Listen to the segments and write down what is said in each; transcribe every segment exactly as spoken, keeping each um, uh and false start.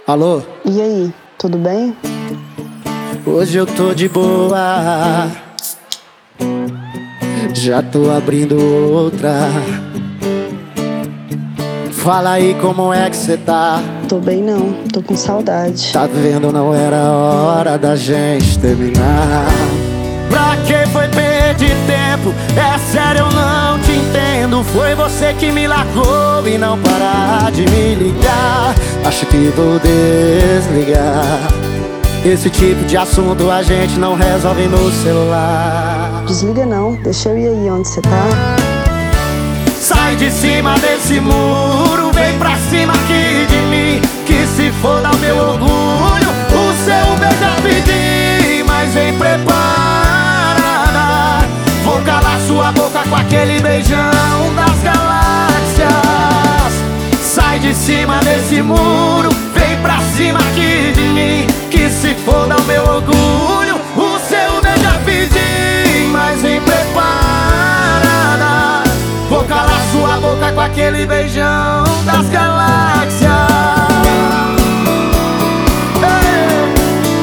Alô? E aí, tudo bem? Hoje eu tô de boa, já tô abrindo outra. Fala aí como é que cê tá. Tô bem não, tô com saudade. Tá vendo, não era hora da gente terminar. Pra que foi perder tempo? É sério, eu não te entendo. Foi você que me largou e não parar de me ligar. Acho que vou desligar. Esse tipo de assunto a gente não resolve no celular. Desliga não, deixa eu ir aí onde você tá. Sai de cima desse muro, vem pra cima aqui de mim, que se foda o meu orgulho, o seu beijo já pedi, mas vem preparada. Vou calar sua boca com aquele beijão das galáxias. Sai de cima desse muro, vem pra cima aqui de mim, que se foda o meu orgulho, o seu beijo já pedi, mas vem preparada. Vou calar sua boca com aquele beijão das galáxias. Ei!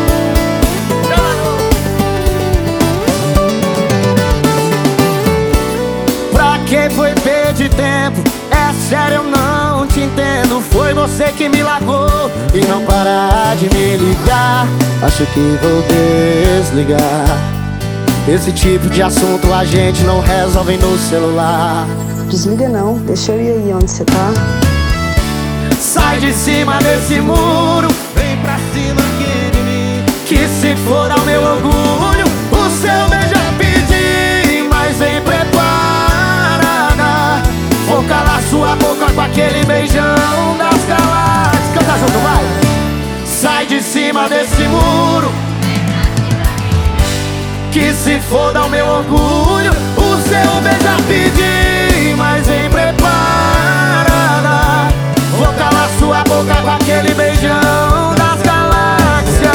Pra que foi perder tempo? É sério, eu não te entendo. Foi você que me largou e não parar de me ligar. Acho que vou desligar. Esse tipo de assunto a gente não resolve no celular. Desliga não, deixa eu ir aí onde você tá. Sai de cima desse muro, vem pra cima aqui de mim, que se for ao meu orgulho, o seu beijo já pedi, mas vem preparada. Vou calar sua boca com aquele beijão das galáxias. Canta junto, vai! Sai de cima desse muro, que se foda o meu orgulho, o seu beijo já pedi, mas vem preparada. Vou calar sua boca com aquele beijão das galáxias.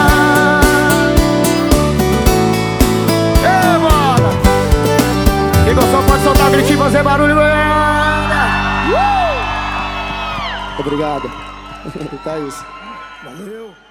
Ei, bola! Quem gostou pode soltar o gritinho e fazer barulho. Uh! Obrigado. Tá isso. Valeu.